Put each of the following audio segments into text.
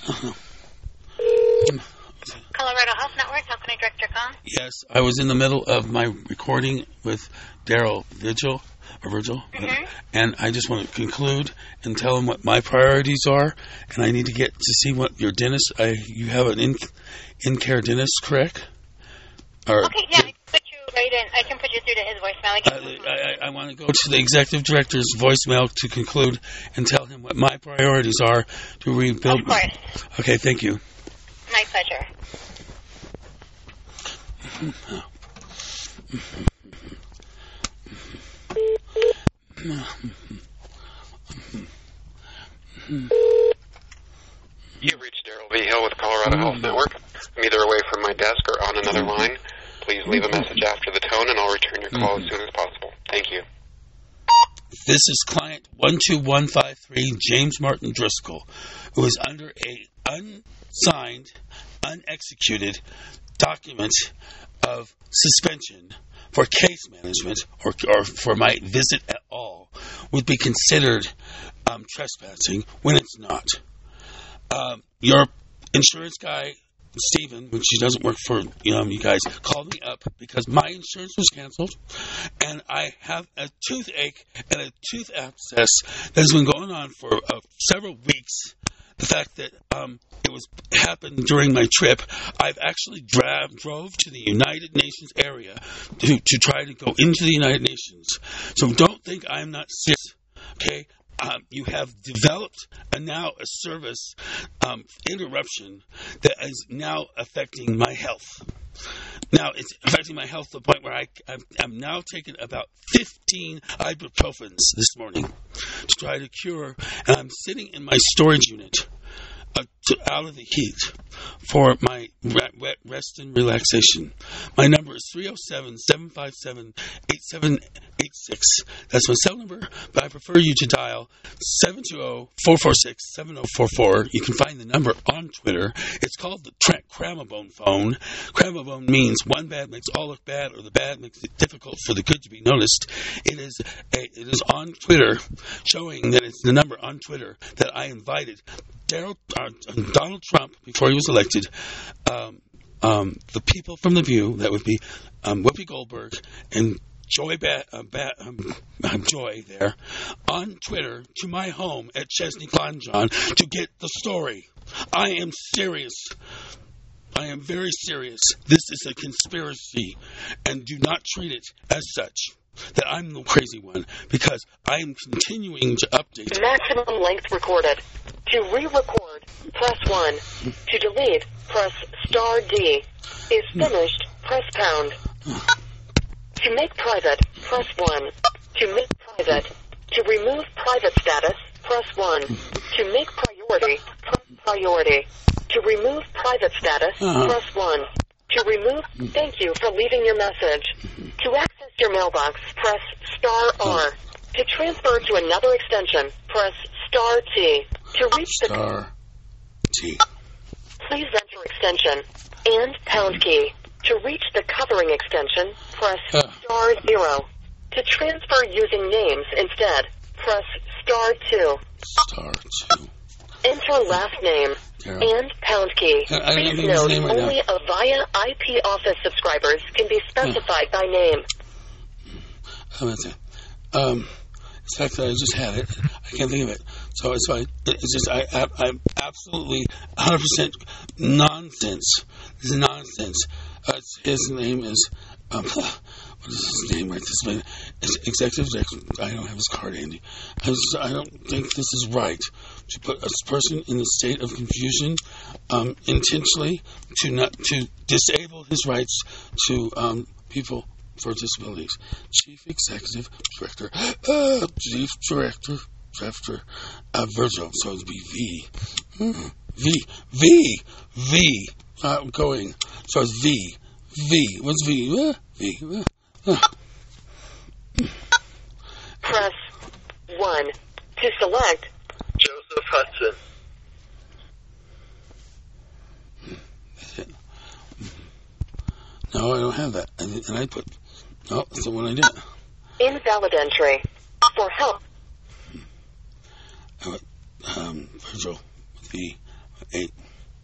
Colorado Health Network, how can I direct your call? Yes, I was in the middle of my recording with Daryl Virgil, and I just want to conclude and tell him what my priorities are, and I need to get to see what your dentist, you have an in-care dentist, correct? Or, okay, yeah, I can put you right in. I can put you through to his voicemail. I want to go to the executive director's voicemail to conclude and tell him what my priorities are to rebuild. Of course. Okay, thank you. My pleasure. You've reached Daryl V. Hill with Colorado Health Network. I'm either away from my desk or on another line. Please leave a message after the tone, and I'll return your call as soon as possible. Thank you. This is client 12153, James Martin Driscoll, who is under a unsigned, unexecuted document of suspension for case management or for my visit at all would be considered trespassing when it's not. Your insurance guy, Stephen, which he doesn't work for you guys, called me up because my insurance was canceled, and I have a toothache and a tooth abscess that has been going on for several weeks. The fact that it happened during my trip, I've actually drove to the United Nations area to try to go into the United Nations. So don't think I'm not serious, okay? You have developed now a service interruption that is now affecting my health. Now, it's affecting my health to the point where I'm now taking about 15 ibuprofens this morning to try to cure, and I'm sitting in my storage unit out of the heat for my rest and relaxation. My number is 307-757-8786. That's my cell number, but I prefer you to dial 720-446-7044. You can find the number on Twitter. It's called the Cramabone phone. Cramabone means one bad makes all look bad, or the bad makes it difficult for the good to be noticed. It is on Twitter, showing that it's the number on Twitter that I invited Donald Trump, before he was elected, the people from The View, that would be Whoopi Goldberg and Joy there, on Twitter to my home at Chesney Clonjon to get the story. I am serious. I am very serious. This is a conspiracy, and do not treat it as such, that I'm the crazy one, because I am continuing to update. Maximum length recorded. To re-record, press 1. To delete, press star D. Is finished, press pound. To make private, press 1. To make private. To remove private status, press 1. To make priority, press priority. To remove private status, press 1. To remove, thank you for leaving your message. To access your mailbox, press star R. To transfer to another extension, press star T. To reach star T. Please enter extension and pound key. To reach the covering extension, press star 0. To transfer using names instead, press star 2. Star 2. Enter last name and pound key. Please note, only Avaya IP office subscribers can be specified by name. It's the fact that I just had it. I can't think of it. So it's fine. It's just, I'm absolutely 100% nonsense. This is nonsense. His name is, what is his name right this minute? It's Executive Director. I don't have his card handy. I don't think this is right to put a person in a state of confusion intentionally to disable his rights to people for disabilities. Chief Executive Director, Virgil. So it'd be V. Going. So it's V. What's V? V. Press 1 to select Joseph Hudson. That's it. No, I don't have that. And I put... Oh, that's the one I did. Invalid entry. For help. Virgil. 8.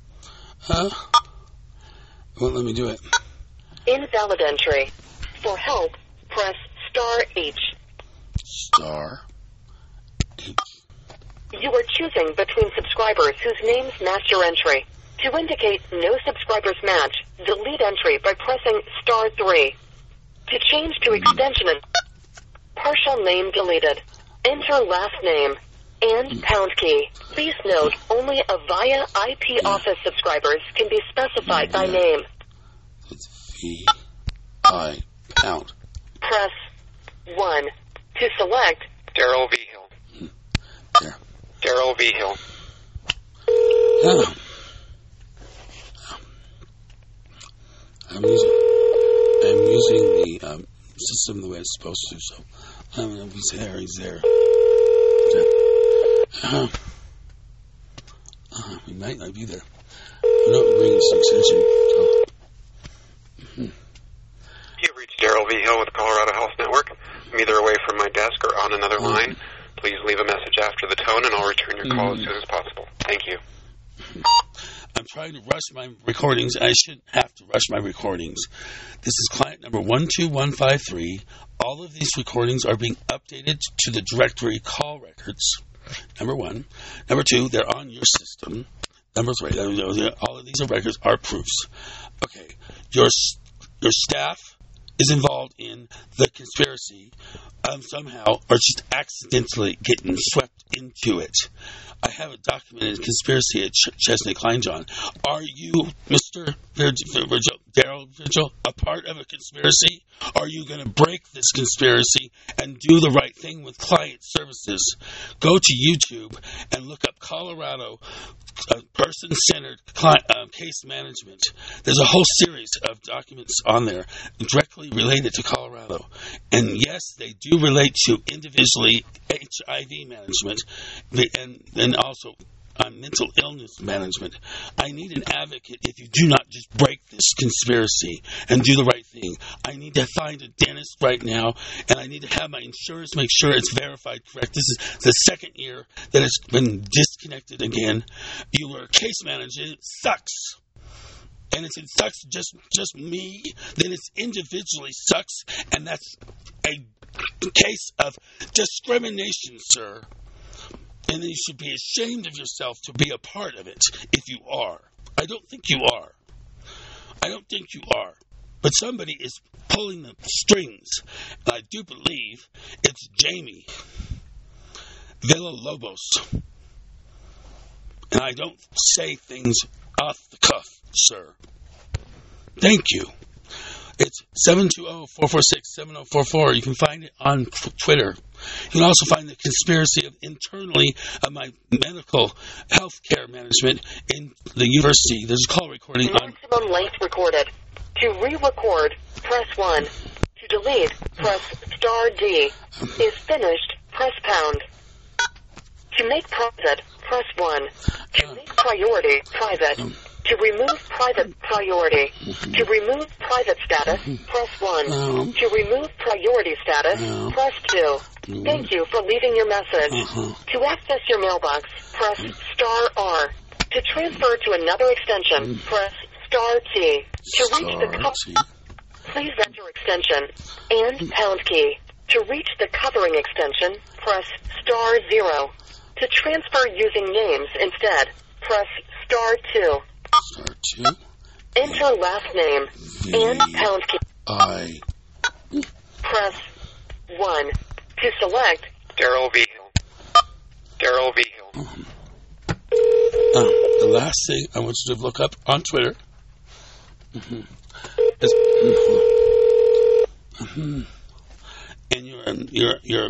Won't let me do it. Invalid entry. For help, press star H. Star H. You are choosing between subscribers whose names match your entry. To indicate no subscribers match, delete entry by pressing star 3. To change to extension and partial name deleted. Enter last name and pound key. Please note, only Avaya IP office subscribers can be specified by name. It's VI pound. Press 1. To select Daryl V. Hill. There. Daryl V. Hill. I'm using the system the way it's supposed to, so I'm going to be there. He's there. He might not be there. I'm not bringing some extension. You've reached Daryl V. Hill with the Colorado Health Network. I'm either away from my desk or on another line. Please leave a message after the tone, and I'll return your call as soon as possible. Thank you. I'm trying to rush my recordings. I shouldn't have to rush my recordings. This is client number 12153. All of these recordings are being updated to the directory call records. Number 1. Number 2, they're on your system. Number 3, all of these records are proofs. Okay, your staff is involved in the conspiracy somehow, or just accidentally getting swept into it. I have a documented conspiracy at Chesney Kleinjohn. Are you, Mr. Daryl Virgil, a part of a conspiracy? Are you going to break this conspiracy and do the right thing with client services? Go to YouTube and look up Colorado person-centered case management. There's a whole series of documents on there directly related to Colorado. And yes, they do relate to individually HIV management and also mental illness management. I need an advocate if you do not just break this conspiracy and do the right thing. I need to find a dentist right now, and I need to have my insurance make sure it's verified correct. This is the second year that it's been disconnected again. You were a case manager. It sucks. And if it sucks just me, then it individually sucks, and that's a case of discrimination, sir. And then you should be ashamed of yourself to be a part of it if you are. I don't think you are. But somebody is pulling the strings. And I do believe it's Jamie Villalobos. And I don't say things off the cuff, sir. Thank you. It's 720-446-7044. You can find it on Twitter. You can also find the conspiracy of internally of my medical health care management in the university. There's a call recording on... Maximum length recorded. To re-record, press 1. To delete, press star D. Is finished, press pound. To make private, press 1. To make priority, private. To remove private priority. To remove private status, press 1. To remove priority status, press 2. Thank you for leaving your message. To access your mailbox, press star R. To transfer to another extension, press star T. To reach the please enter extension and pound key. To reach the covering extension, press star 0. To transfer using names instead, press star 2. Star 2. Enter last name and pound key. Press 1. To select Daryl V. Hill. Daryl V. Hill. The last thing I want you to look up on Twitter is, and your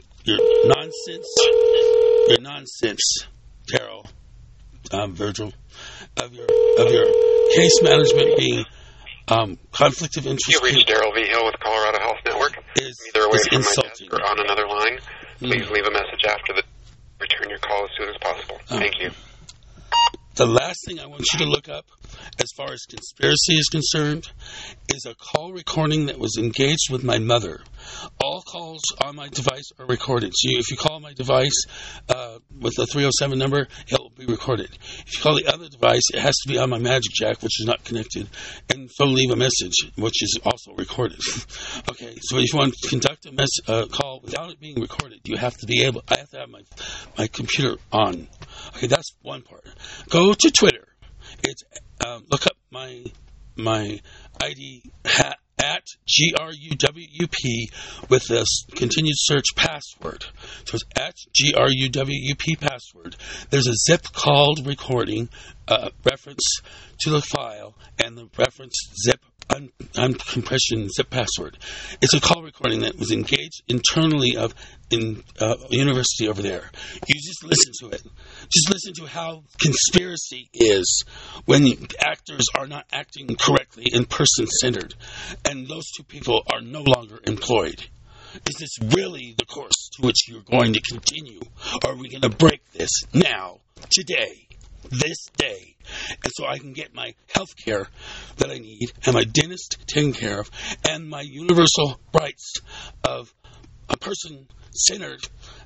nonsense, Daryl Virgil, of your case management being conflict of interest. You reached Daryl V. Hill with Colorado Health Network. Either away from my desk or on another line. Please leave a message after the return your call as soon as possible. Thank you. The last thing I want you to look up as far as conspiracy is concerned, is a call recording that was engaged with my mother. All calls on my device are recorded. So if you call my device with the 307 number, it will be recorded. If you call the other device, it has to be on my Magic Jack, which is not connected, and so leave a message, which is also recorded. Okay, so if you want to conduct a call without it being recorded, I have to have my computer on. Okay, that's one part. Go to Twitter. It's look up my ID at GRUWP with the continued search password. So it's at GRUWP password. There's a zip called recording reference to the file and the reference zip uncompression zip password. It's a call recording that was engaged internally in a university over there. You just listen to it. Just listen to how conspiracy is when actors are not acting correctly and person-centered. And those two people are no longer employed. Is this really the course to which you're going to continue? Or are we going to break this now, today, this day, and so I can get my health care that I need and my dentist taken care of and my universal rights of a person-centered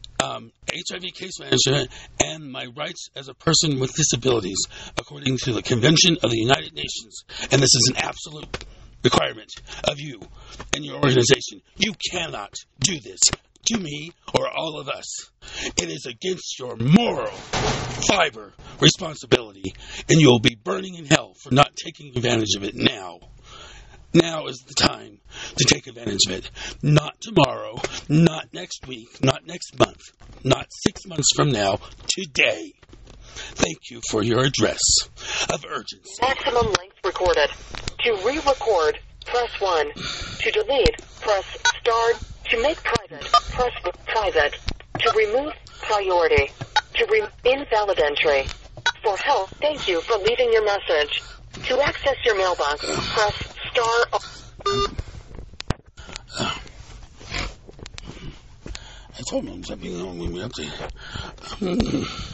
HIV case management and my rights as a person with disabilities according to the Convention of the United Nations. And this is an absolute requirement of you and your organization. You cannot do this to me or all of us. It is against your moral fiber responsibility, and you'll be burning in hell for not taking advantage of it now. Now is the time to take advantage of it. Not tomorrow, not next week, not next month, not 6 months from now, today. Thank you for your address of urgency. Maximum length recorded. To re-record, press 1. To delete, press star. To make private, press private. To remove, priority. To invalid entry. For help, thank you for leaving your message. To access your mailbox, press star. I told him something wrong with me up there.